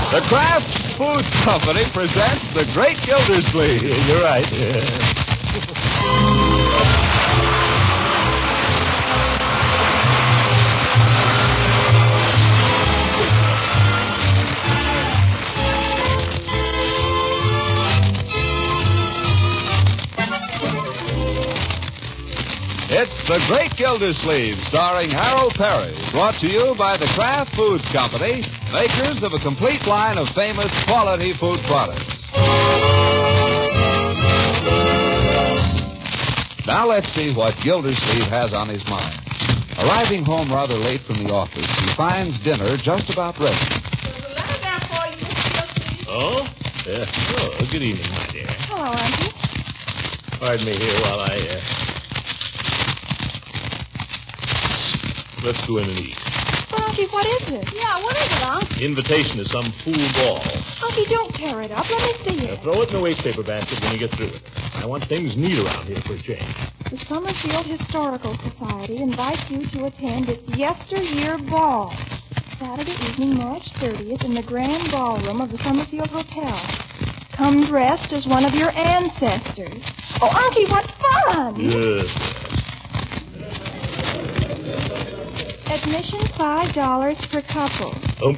The Kraft Foods Company presents The Great Gildersleeve. You're right. It's The Great Gildersleeve, starring Harold Perry, brought to you by the Kraft Foods Company, makers of a complete line of famous quality food products. Now let's see what Gildersleeve has on his mind. Arriving home rather late from the office, he finds dinner just about ready. There's a letter there for you, Mr. Gildersleeve. Oh? Oh, good evening, my dear. Hello, Auntie. Pardon me here while I, Let's go in and eat. But, Unky, what is it? Yeah, what is it, Unc? Invitation to some fool ball. Unky, don't tear it up. Let me see it. Throw it in the wastepaper basket when you get through with it. I want things neat around here for a change. The Summerfield Historical Society invites you to attend its yesteryear ball. Saturday evening, March 30th, in the grand ballroom of the Summerfield Hotel. Come dressed as one of your ancestors. Oh, Unky, what fun! Yes. Admission $5 per couple.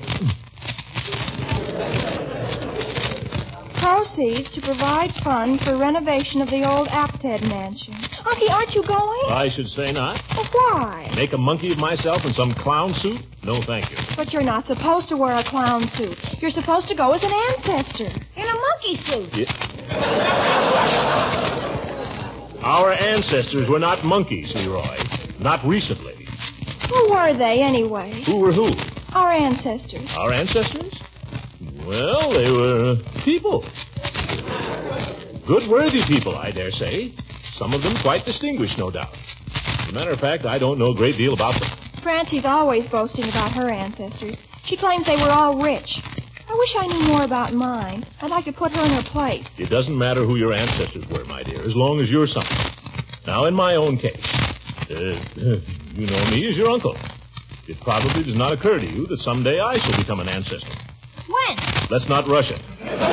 Proceeds to provide funds for renovation of the old Apted mansion. Unky, aren't you going? I should say not. Well, why? Make a monkey of myself in some clown suit? No, thank you. But you're not supposed to wear a clown suit. You're supposed to go as an ancestor. In a monkey suit. Yeah. Our ancestors were not monkeys, Leroy. Not recently. Who were they, anyway? Who were who? Our ancestors. Our ancestors? Well, they were people. Good, worthy people, I dare say. Some of them quite distinguished, no doubt. As a matter of fact, I don't know a great deal about them. Francie's always boasting about her ancestors. She claims they were all rich. I wish I knew more about mine. I'd like to put her in her place. It doesn't matter who your ancestors were, my dear, as long as you're something. Now, in my own case, you know me as your uncle. It probably does not occur to you that someday I shall become an ancestor. When? Let's not rush it.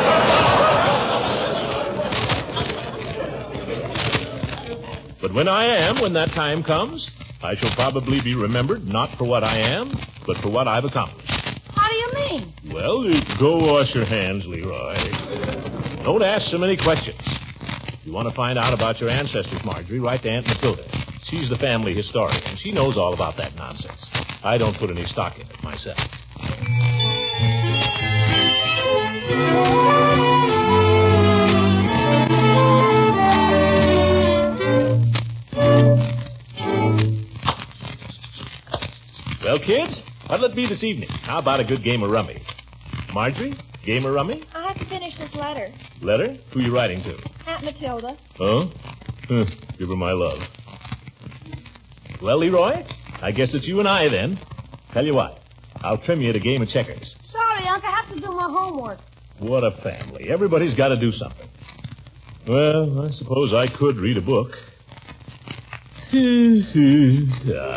But when I am, when that time comes, I shall probably be remembered not for what I am, but for what I've accomplished. How do you mean? Well, go wash your hands, Leroy. Don't ask so many questions. If you want to find out about your ancestors, Marjorie, write to Aunt Matilda. She's the family historian, and she knows all about that nonsense. I don't put any stock in it myself. Well, kids, what'll it be this evening? How about a good game of rummy? Marjorie, game of rummy? I have to finish this letter. Letter? Who you writing to? Aunt Matilda. Oh? Give her my love. Well, Leroy, I guess it's you and I, then. Tell you what, I'll trim you at a game of checkers. Sorry, Unc. I have to do my homework. What a family. Everybody's got to do something. Well, I suppose I could read a book. What do you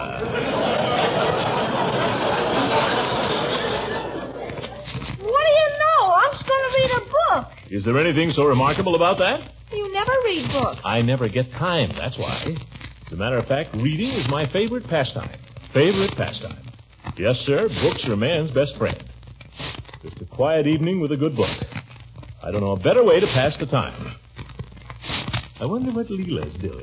know? Unc's going to read a book. Is there anything so remarkable about that? You never read books. I never get time, that's why. As a matter of fact, reading is my favorite pastime. Favorite pastime. Yes, sir, books are a man's best friend. Just a quiet evening with a good book. I don't know a better way to pass the time. I wonder what Leela's doing.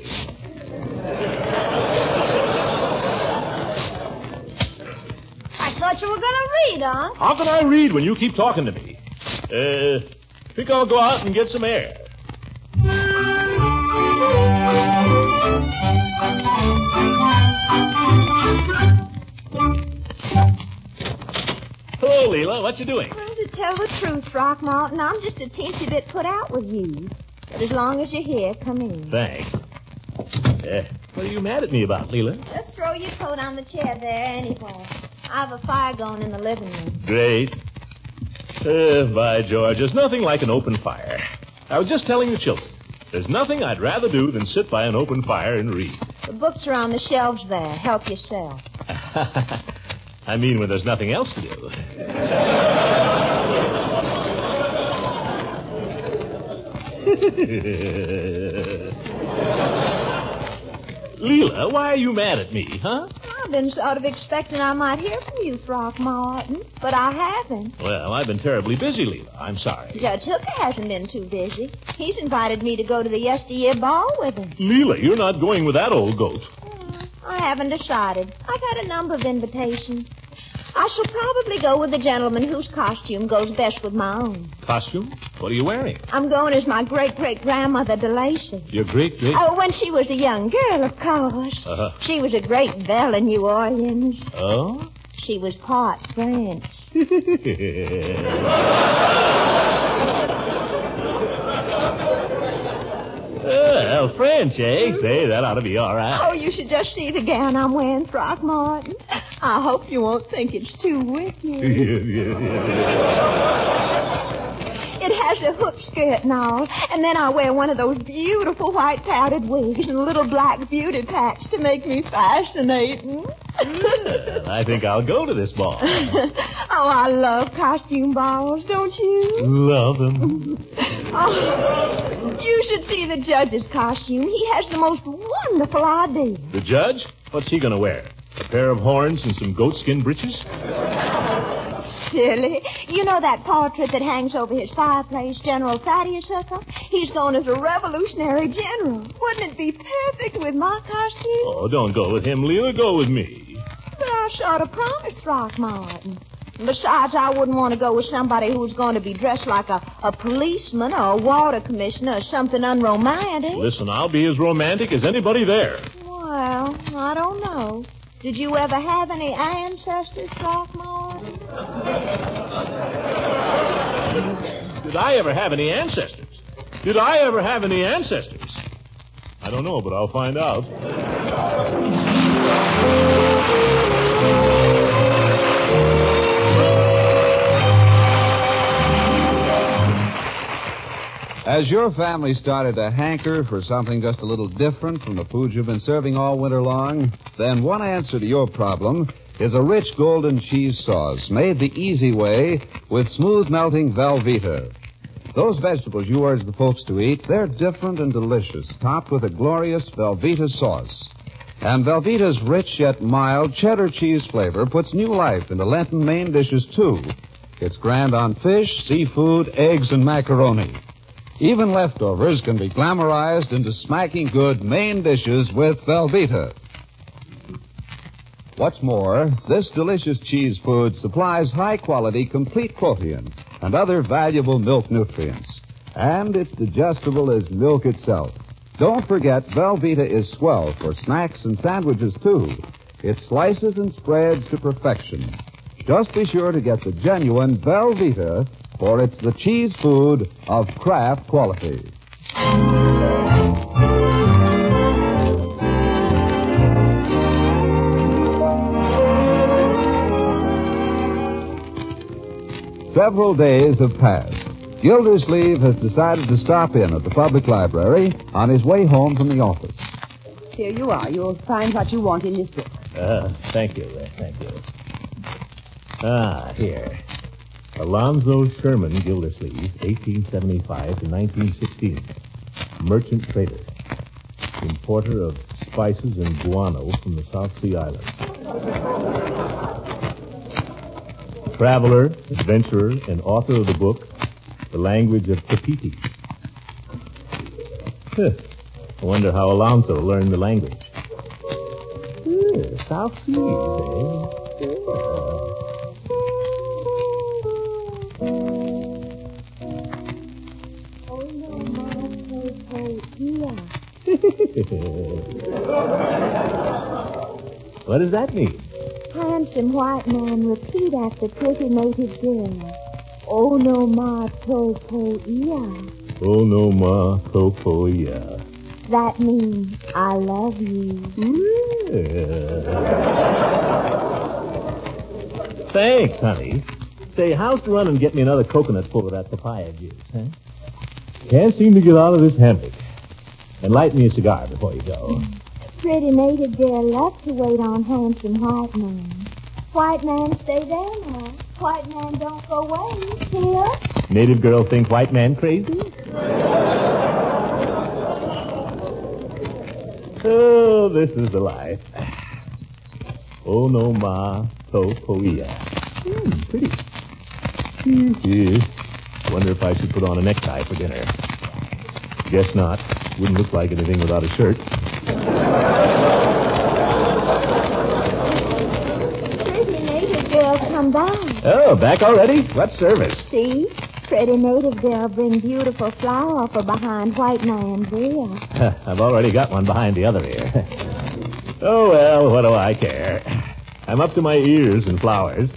I thought you were going to read, Unc. How can I read when you keep talking to me? Think I'll go out and get some air. Hello, Leela. What you doing? Well, to tell the truth, Throckmorton, I'm just a teensy bit put out with you. But as long as you're here, come in. Thanks. What are you mad at me about, Leela? Just throw your coat on the chair there anywhere. I have a fire going in the living room. Great. By George, there's nothing like an open fire. I was just telling the children. There's nothing I'd rather do than sit by an open fire and read. The books are on the shelves there. Help yourself. I mean when there's nothing else to do. Leela, why are you mad at me, huh? I've been sort of expecting I might hear from you, Throckmorton, but I haven't. Well, I've been terribly busy, Leela. I'm sorry. Judge Hooker hasn't been too busy. He's invited me to go to the yesteryear ball with him. Leela, you're not going with that old goat. I haven't decided. I've had a number of invitations. I shall probably go with the gentleman whose costume goes best with my own. Costume? What are you wearing? I'm going as my great-great-grandmother, DeLacy. Your great-great... Oh, when she was a young girl, of course. She was a great belle in New Orleans. Oh? She was part French. Well, French, eh? Say, that ought to be all right. Oh, you should just see the gown I'm wearing, Throckmorton. I hope you won't think it's too wicked. It has a hoop skirt and all, and then I wear one of those beautiful white powdered wigs and a little black beauty patch to make me fascinating. Well, I think I'll go to this ball. Oh, I love costume balls, don't you? Love them. Oh, you should see the judge's costume. He has the most wonderful idea. The judge? What's he going to wear? A pair of horns and some goatskin breeches? Silly. You know that portrait that hangs over his fireplace, General Thaddeus Hooker? He's going as a revolutionary general. Wouldn't it be perfect with my costume? Oh, don't go with him, Leela. Go with me. But I sort of promised Throckmorton. Besides, I wouldn't want to go with somebody who's going to be dressed like a policeman or a water commissioner or something unromantic. Listen, I'll be as romantic as anybody there. Well, I don't know. Did you ever have any ancestors, Throckmorton? Did I ever have any ancestors? Did I ever have any ancestors? I don't know, but I'll find out. As your family started to hanker for something just a little different from the food you've been serving all winter long, then one answer to your problem is a rich golden cheese sauce made the easy way with smooth melting Velveeta. Those vegetables you urge the folks to eat, they're different and delicious, topped with a glorious Velveeta sauce. And Velveeta's rich yet mild cheddar cheese flavor puts new life into Lenten main dishes, too. It's grand on fish, seafood, eggs, and macaroni. Even leftovers can be glamorized into smacking good main dishes with Velveeta. What's more, this delicious cheese food supplies high-quality complete protein and other valuable milk nutrients. And it's digestible as milk itself. Don't forget, Velveeta is swell for snacks and sandwiches, too. It slices and spreads to perfection. Just be sure to get the genuine Velveeta, for it's the cheese food of Kraft quality. Several days have passed. Gildersleeve has decided to stop in at the public library on his way home from the office. Here you are. You'll find what you want in this book. Thank you. Here. Alonzo Sherman Gildersleeve, 1875 to 1916. Merchant trader. Importer of spices and guano from the South Sea Islands. Traveler, adventurer, and author of the book, The Language of Tapiti. I wonder how Alonzo learned the language. South Seas, eh? What does that mean? Handsome white man, repeat after pretty native girl. Oh no ma topo ia. Oh no ma topo ia. That means I love you. Thanks, honey. Say, how's to run and get me another coconut full of that papaya juice, huh? Can't seem to get out of this hammock. And light me a cigar before you go. Pretty native girl loves to wait on handsome white man. White man, stay there now. White man, don't go away. Here. Native girl think white man crazy? Oh, this is the life. Oh, no, ma, to, poia. Pretty. Wonder if I should put on a necktie for dinner. Guess not. Wouldn't look like anything without a shirt. Pretty native girl come by. Oh, back already? What service? See? Pretty native girl bring beautiful flower for behind white man's ear. I've already got one behind the other ear. Oh, well, what do I care? I'm up to my ears in flowers.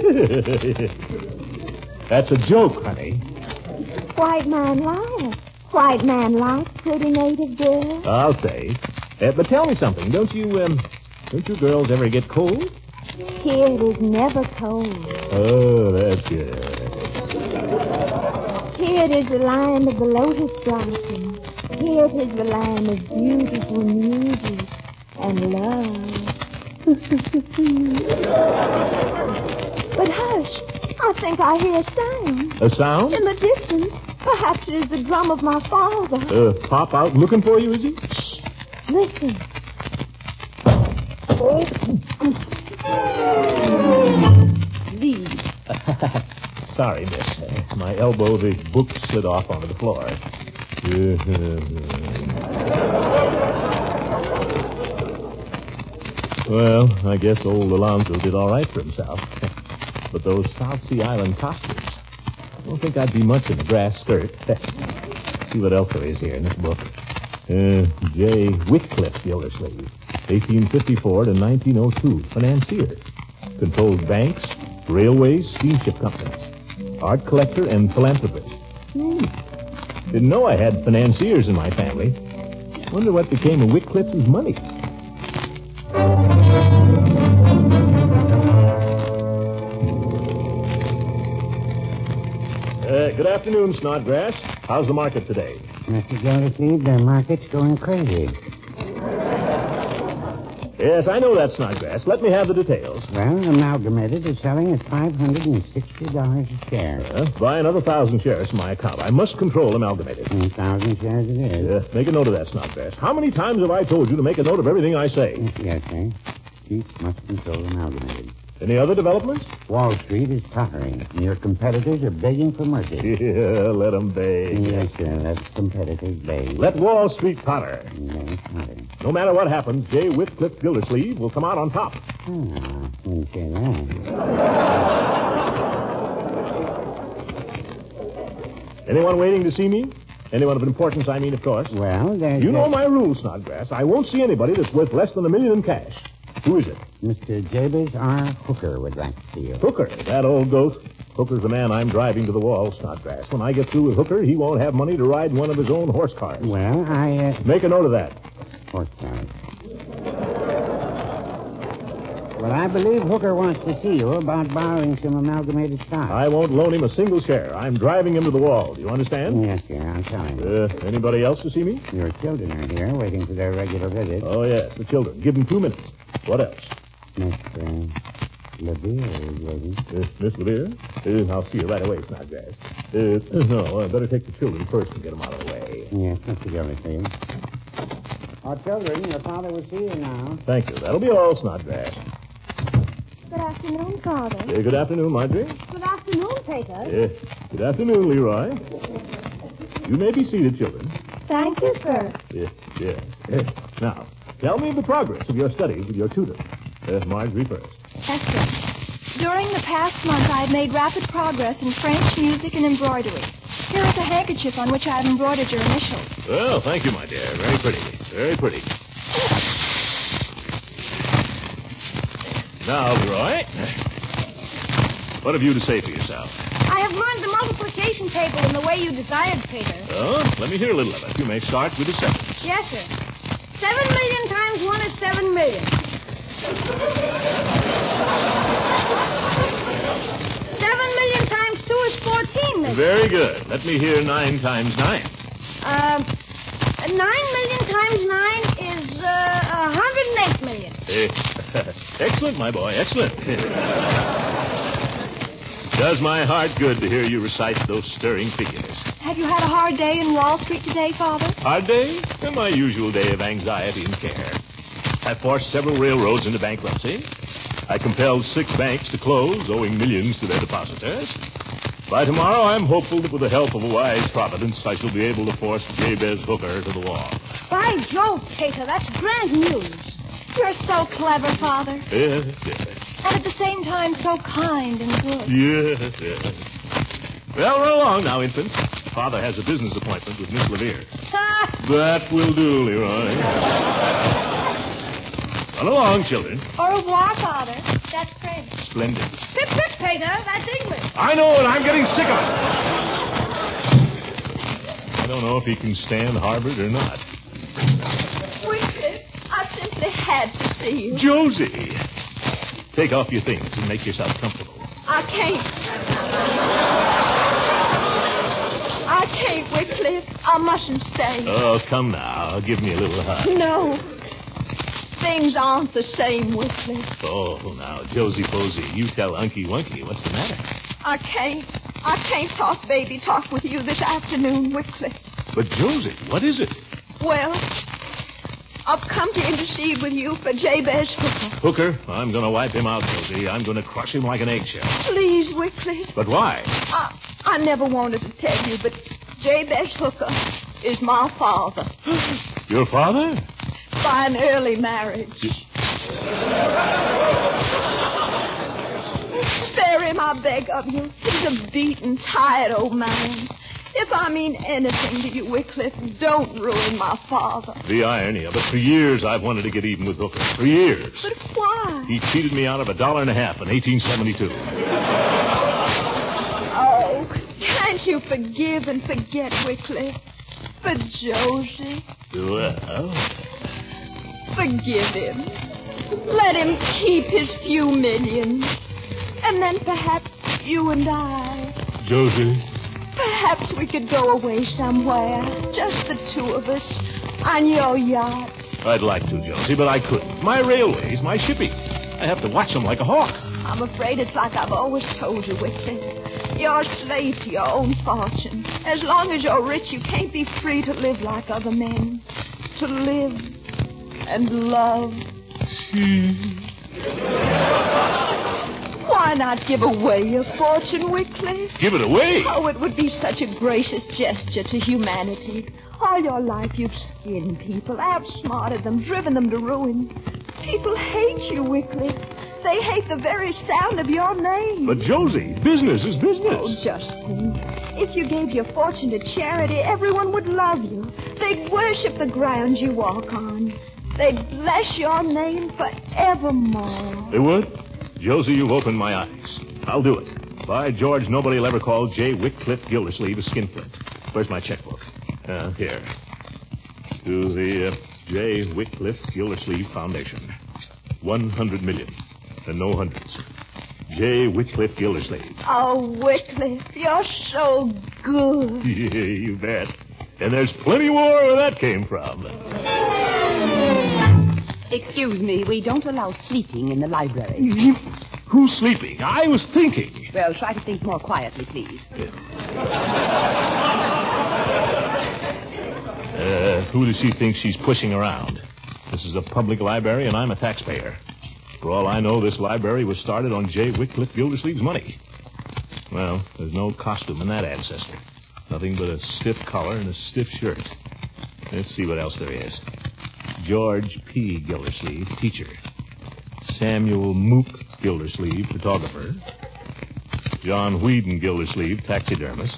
That's a joke, honey. White man like. White man like pretty native girl. I'll say. But tell me something. Don't you girls ever get cold? Here it is never cold. Oh, that's good. Here it is the land of the lotus blossom. Here it is the land of beautiful music and love. But hush, I think I hear a sound. A sound? In the distance. Perhaps it is the drum of my father. Pop out looking for you, is he? Shh. Listen. Leave. Sorry, miss. My elbow, the book slid off onto the floor. Well, I guess old Alonzo did all right for himself. But those South Sea Island costumes, I don't think I'd be much in a grass skirt. See what else there is here in this book. J. Whitcliffe Gildersleeve, 1854 to 1902, financier. Controlled banks, railways, steamship companies. Art collector and philanthropist. Didn't know I had financiers in my family. Wonder what became of Whitcliffe's money. Good afternoon, Snodgrass. How's the market today? Mr. Gildersleeve, the market's going crazy. Yes, I know that, Snodgrass. Let me have the details. Well, Amalgamated is selling at $560 a share. Buy another 1,000 shares from my account. I must control Amalgamated. 1,000 shares it is. Make a note of that, Snodgrass. How many times have I told you to make a note of everything I say? Yes, sir. Chief must control Amalgamated. Any other developments? Wall Street is tottering, and your competitors are begging for mercy. Yeah, let them beg. Yes, sir. Let competitors beg. Let Wall Street totter. Yes, totter. No matter what happens, J. Whitcliffe Gildersleeve will come out on top. Ah, wouldn't say that. Anyone waiting to see me? Anyone of importance, I mean, of course. Well, there's... You know my rules, Snodgrass. I won't see anybody that's worth less than $1 million in cash. Who is it? Mr. Jabez R. Hooker would like to see you. Hooker, that old goat. Hooker's the man I'm driving to the wall, Snodgrass. When I get through with Hooker, he won't have money to ride in one of his own horse cars. Well, Make a note of that. Horse cars. Well, I believe Hooker wants to see you about borrowing some Amalgamated stock. I won't loan him a single share. I'm driving him to the wall. Do you understand? Yes, sir. I'll tell him. Anybody else to see me? Your children are here waiting for their regular visit. Oh, yes, the children. Give them 2 minutes. What else? Miss LeVere is waiting. Miss LeVere? I'll see you right away, Snodgrass. No, I'd better take the children first and get them out of the way. Yes, Mr. Gildersleeve. Oh, children, your father will see you now. Thank you. That'll be all, Snodgrass. Good afternoon, Father. Good afternoon, Marjorie. Good afternoon, Peter. Good afternoon, Leroy. You may be seated, children. Thank you, sir. Yes. Now, tell me of the progress of your studies with your tutor. Marjorie first. Excellent. During the past month, I have made rapid progress in French, music, and embroidery. Here is a handkerchief on which I have embroidered your initials. Well, thank you, my dear. Very pretty. Very pretty. Now, Leroy, what have you to say for yourself? I have learned the multiplication table in the way you desired, Peter. Oh, let me hear a little of it. You may start with the sentence. Yes, sir. 7 million times 1 is 7 million. 7 million times 2 is 14 million. Very good. Let me hear 9 times 9. 9 million times 9 is 108 million. Excellent, my boy. Excellent. Does my heart good to hear you recite those stirring figures. Have you had a hard day in Wall Street today, Father? Hard day? My usual day of anxiety and care. I forced several railroads into bankruptcy. I compelled 6 banks to close, owing millions to their depositors. By tomorrow, I'm hopeful that with the help of a wise providence, I shall be able to force Jabez Hooker to the wall. By Jove, Cato, that's grand news. You're so clever, Father. Yes. And at the same time, so kind and good. Yes. Well, run along now, infants. Father has a business appointment with Miss Levere. That will do, Leroy. Run along, children. Au revoir, Father. That's French. Splendid. Pip, pip, Cato, that's English. I know it. I'm getting sick of it. I don't know if he can stand Harvard or not. Wycliffe, I simply had to see you. Josie, take off your things and make yourself comfortable. I can't, Wycliffe. I mustn't stay. Oh, come now. Give me a little hug. No. Things aren't the same, Wycliffe. Oh, now, Josie Posey, you tell Unky Wunky what's the matter. I can't talk baby talk with you this afternoon, Wycliffe. But, Josie, what is it? Well, I've come to intercede with you for Jabez Hooker. Hooker? I'm going to wipe him out, Josie. I'm going to crush him like an eggshell. Please, Wycliffe. But why? I never wanted to tell you, but Jabez Hooker is my father. Your father? By an early marriage. Spare him, I beg of you. He's a beaten, tired old man. If I mean anything to you, Wycliffe, don't ruin my father. The irony of it. For years, I've wanted to get even with Hooker. For years. But why? He cheated me out of $1.50 in 1872. Oh, can't you forgive and forget, Wycliffe? For Josie? Well... Forgive him. Let him keep his few millions. And then perhaps you and I... Josie? Perhaps we could go away somewhere. Just the two of us. On your yacht. I'd like to, Josie, but I couldn't. My railways, my shipping. I have to watch them like a hawk. I'm afraid it's like I've always told you, Wycliffe. You're a slave to your own fortune. As long as you're rich, you can't be free to live like other men. To live and love. Why not give away your fortune, Wycliffe? Give it away? Oh, it would be such a gracious gesture to humanity. All your life you've skinned people, outsmarted them, driven them to ruin. People hate you, Wycliffe. They hate the very sound of your name. But, Josie, business is business. Oh, just think. If you gave your fortune to charity, everyone would love you. They'd worship the ground you walk on. They'd bless your name forevermore. They would? Josie, you've opened my eyes. I'll do it. By George, nobody will ever call J. Wycliffe Gildersleeve a skinflint. Where's my checkbook? Here. To the J. Wycliffe Gildersleeve Foundation. 100 million. And no hundreds. J. Wycliffe Gildersleeve. Oh, Wycliffe, you're so good. Yeah, you bet. And there's plenty more where that came from. Excuse me, we don't allow sleeping in the library. Who's sleeping? I was thinking. Well, try to think more quietly, please. Who does she think she's pushing around? This is a public library, and I'm a taxpayer. For all I know, this library was started on J. Wycliffe Gildersleeve's money. Well, there's no costume in that ancestor. Nothing but a stiff collar and a stiff shirt. Let's see what else there is. George P. Gildersleeve, teacher. Samuel Mook Gildersleeve, photographer. John Whedon Gildersleeve, taxidermist.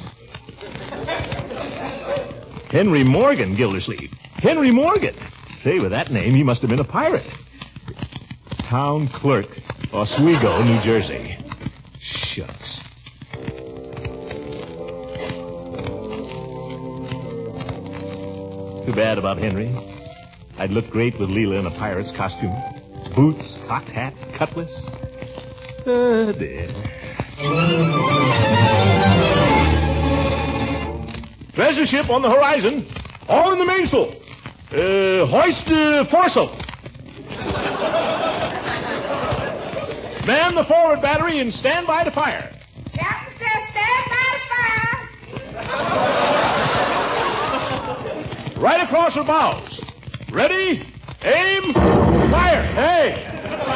Henry Morgan Gildersleeve. Henry Morgan! Say, with that name, he must have been a pirate. Town clerk, Oswego, New Jersey. Shucks. Too bad about Henry. I'd look great with Leela in a pirate's costume. Boots, cocked hat, cutlass. Dear. Treasure ship on the horizon. All in the mainsail. Hoist foresail. Man the forward battery and stand by to fire. Yeah, hawser bows. Ready, aim, fire. Hey!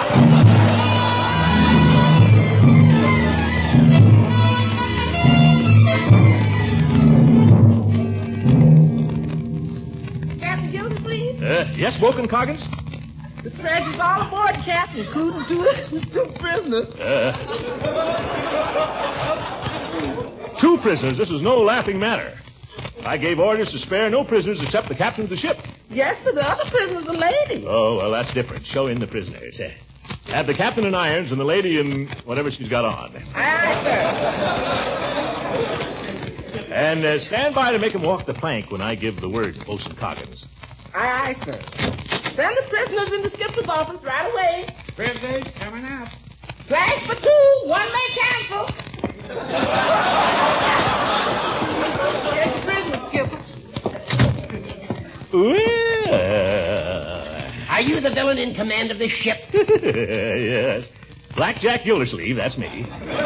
Captain Gildersleeve? Yes, Woken Coggins? The treasure's all aboard, Captain, including two prisoners. Two prisoners. This is no laughing matter. I gave orders to spare no prisoners except the captain of the ship. Yes, sir, the other prisoner's a lady. Oh, well, that's different. Show in the prisoners. Have the captain in irons and the lady in whatever she's got on. Aye, sir. And stand by to make him walk the plank when I give the word to Bosun Coggins. Aye, sir. Send the prisoners in the skipper's office right away. Prisoners coming out. Flags for two. One may cancel. Yes, prisoner, skipper. Well. Are you the villain in command of this ship? Yes. Blackjack Gildersleeve, that's me.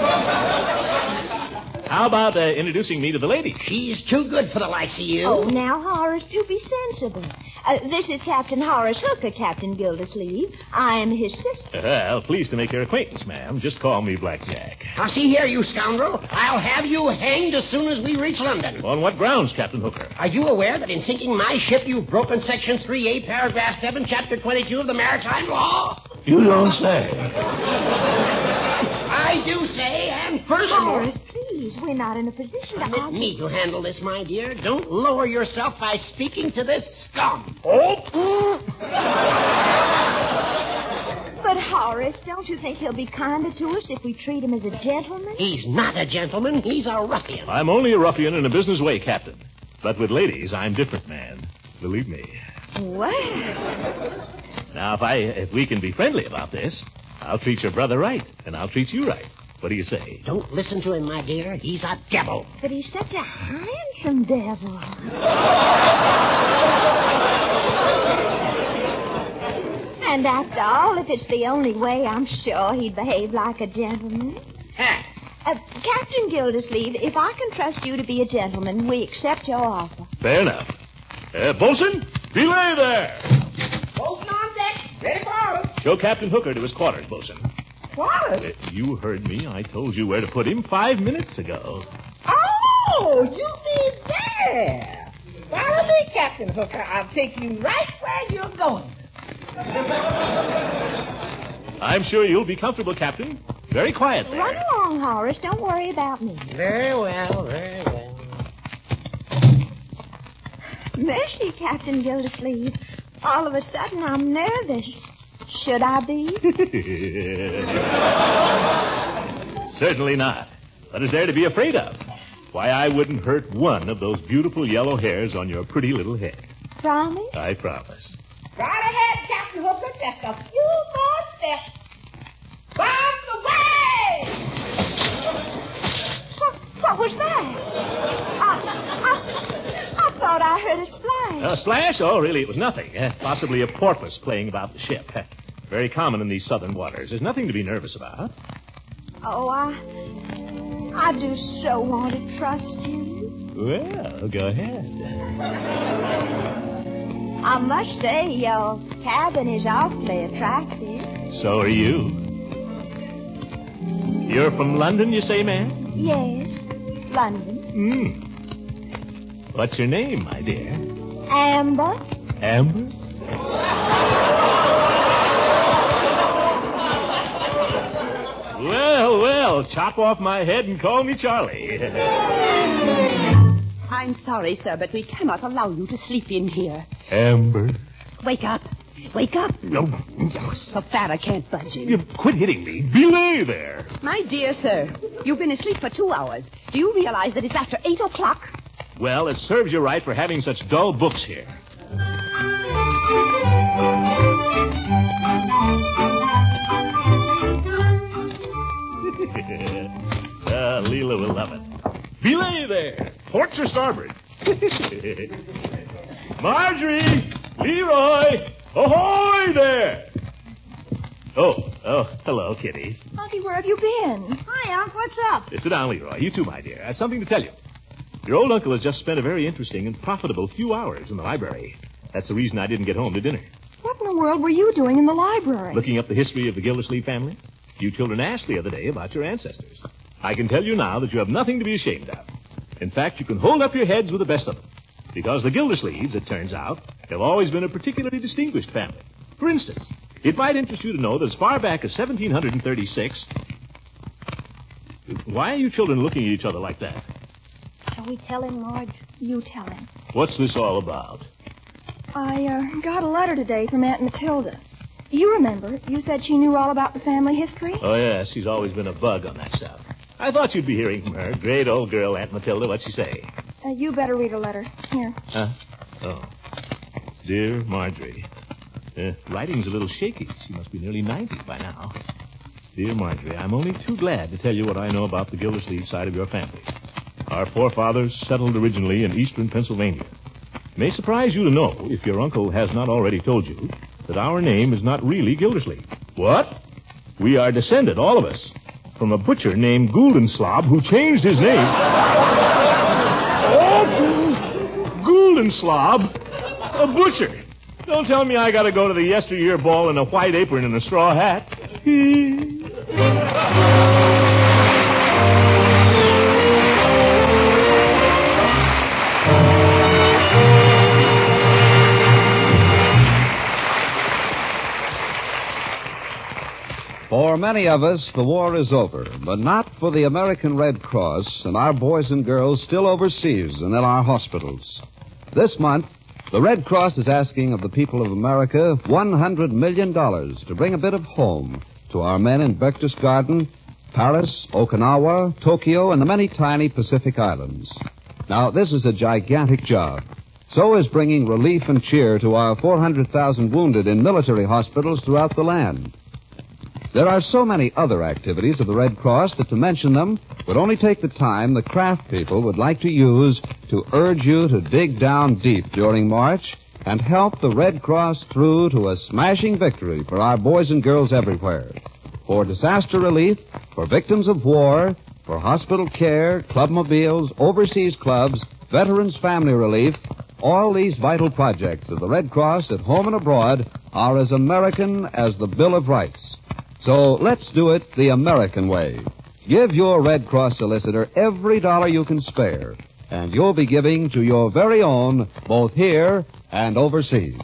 How about introducing me to the lady? She's too good for the likes of you. Oh, now, Horace, do be sensible. This is Captain Horace Hooker, Captain Gildersleeve. I am his sister. Well, pleased to make your acquaintance, ma'am. Just call me Blackjack. Now, see here, you scoundrel. I'll have you hanged as soon as we reach London. On what grounds, Captain Hooker? Are you aware that in sinking my ship, you've broken Section 3A, Paragraph 7, Chapter 22 of the Maritime Law? You don't say. I do say, and furthermore... Horace, please, we're not in a position to Permit argue. me to handle this, my dear. Don't lower yourself by speaking to this scum. But, Horace, don't you think he'll be kinder to us if we treat him as a gentleman? He's not a gentleman. He's a ruffian. I'm only a ruffian in a business way, Captain. But with ladies, I'm different, man. Believe me. Well... Now, if we can be friendly about this, I'll treat your brother right, and I'll treat you right. What do you say? Don't listen to him, my dear. He's a devil. But he's such a handsome devil. And after all, if it's the only way, I'm sure he'd behave like a gentleman. Captain Gildersleeve, if I can trust you to be a gentleman, we accept your offer. Fair enough. Bosun, belay there. Bosun on deck. Ready for orders. Show Captain Hooker to his quarters, Bosun. Quarters? You heard me. I told you where to put him 5 minutes ago. Oh, you mean there. Follow me, Captain Hooker. I'll take you right where you're going. I'm sure you'll be comfortable, Captain. Very quiet there. Run along, Horace. Don't worry about me. Very well, very well. Mercy, Captain Gildersleeve. All of a sudden, I'm nervous. Should I be? Certainly not. What is there to be afraid of? Why, I wouldn't hurt one of those beautiful yellow hairs on your pretty little head. Promise? I promise. Right ahead, Captain Hooker. Just a few more steps. Bombs away! What was that? I thought I heard a splash. A splash? Oh, really, it was nothing. Possibly a porpoise playing about the ship. Very common in these southern waters. There's nothing to be nervous about. Oh, I do so want to trust you. Well, go ahead. I must say, your cabin is awfully attractive. So are you. You're from London, you say, ma'am? Yes, London. What's your name, my dear? Amber. Amber? Well, chop off my head and call me Charlie. I'm sorry, sir, but we cannot allow you to sleep in here. Amber. Wake up. Wake up. No. Oh, so fat I can't budge You him. quit hitting me. Belay there. My dear sir, you've been asleep for 2 hours. Do you realize that it's after 8 o'clock? Well, it serves you right for having such dull books here. Leela will love it. Belay there. Ports or starboard. Marjorie! Leroy! Ahoy there! Oh, hello, kiddies. Unky, where have you been? Hi, Unc. What's up? Sit down, Leroy. You too, my dear. I have something to tell you. Your old uncle has just spent a very interesting and profitable few hours in the library. That's the reason I didn't get home to dinner. What in the world were you doing in the library? Looking up the history of the Gildersleeve family. You children asked the other day about your ancestors. I can tell you now that you have nothing to be ashamed of. In fact, you can hold up your heads with the best of them. Because the Gildersleeves, it turns out, have always been a particularly distinguished family. For instance, it might interest you to know that as far back as 1736... Why are you children looking at each other like that? Shall we tell him, Marge? You tell him. What's this all about? I got a letter today from Aunt Matilda. You remember, you said she knew all about the family history? Oh, yeah, she's always been a bug on that stuff. I thought you'd be hearing from her. Great old girl, Aunt Matilda. What'd she say? You better read her letter. Here. Huh? Oh. Dear Marjorie. Writing's a little shaky. She must be nearly 90 by now. Dear Marjorie, I'm only too glad to tell you what I know about the Gildersleeve side of your family. Our forefathers settled originally in eastern Pennsylvania. It may surprise you to know, if your uncle has not already told you, that our name is not really Gildersleeve. What? We are descended, all of us, from a butcher named Guldenslav who changed his name. Oh, Guldenslav? A butcher? Don't tell me I gotta go to the yesteryear ball in a white apron and a straw hat. For many of us, the war is over, but not for the American Red Cross and our boys and girls still overseas and in our hospitals. This month, the Red Cross is asking of the people of America $100 million to bring a bit of home to our men in Berchtesgaden, Paris, Okinawa, Tokyo, and the many tiny Pacific islands. Now, this is a gigantic job. So is bringing relief and cheer to our 400,000 wounded in military hospitals throughout the land. There are so many other activities of the Red Cross that to mention them would only take the time the craft people would like to use to urge you to dig down deep during March and help the Red Cross through to a smashing victory for our boys and girls everywhere. For disaster relief, for victims of war, for hospital care, clubmobiles, overseas clubs, veterans' family relief, all these vital projects of the Red Cross at home and abroad are as American as the Bill of Rights. So let's do it the American way. Give your Red Cross solicitor every dollar you can spare, and you'll be giving to your very own, both here and overseas.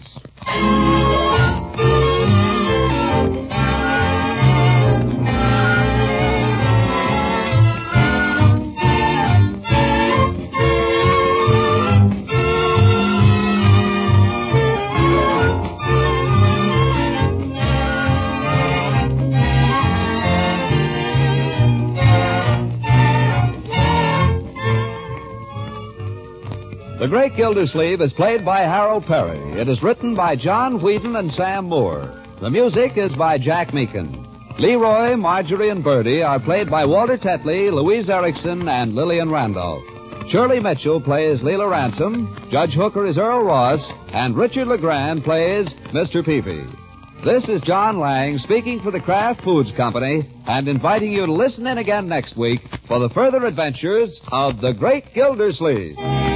The Great Gildersleeve is played by Harold Perry. It is written by John Whedon and Sam Moore. The music is by Jack Meakin. Leroy, Marjorie, and Bertie are played by Walter Tetley, Louise Erickson, and Lillian Randolph. Shirley Mitchell plays Leela Ransom, Judge Hooker is Earl Ross, and Richard LeGrand plays Mr. Peavy. This is John Lang speaking for the Kraft Foods Company and inviting you to listen in again next week for the further adventures of the Great Gildersleeve.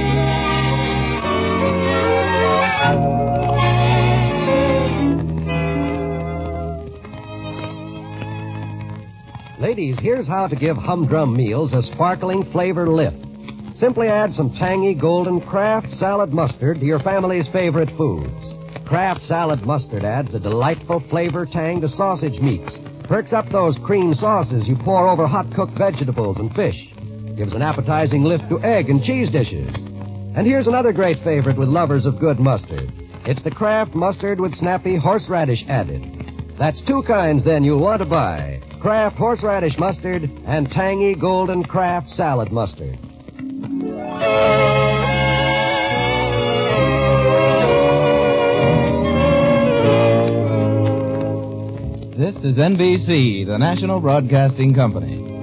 Ladies, here's how to give humdrum meals a sparkling flavor lift. Simply add some tangy golden Kraft salad mustard to your family's favorite foods. Kraft salad mustard adds a delightful flavor tang to sausage meats, perks up those cream sauces you pour over hot-cooked vegetables and fish, gives an appetizing lift to egg and cheese dishes. And here's another great favorite with lovers of good mustard. It's the Kraft mustard with snappy horseradish added. That's two kinds, then, you'll want to buy. Kraft horseradish mustard and tangy golden Kraft salad mustard. This is NBC, the National Broadcasting Company.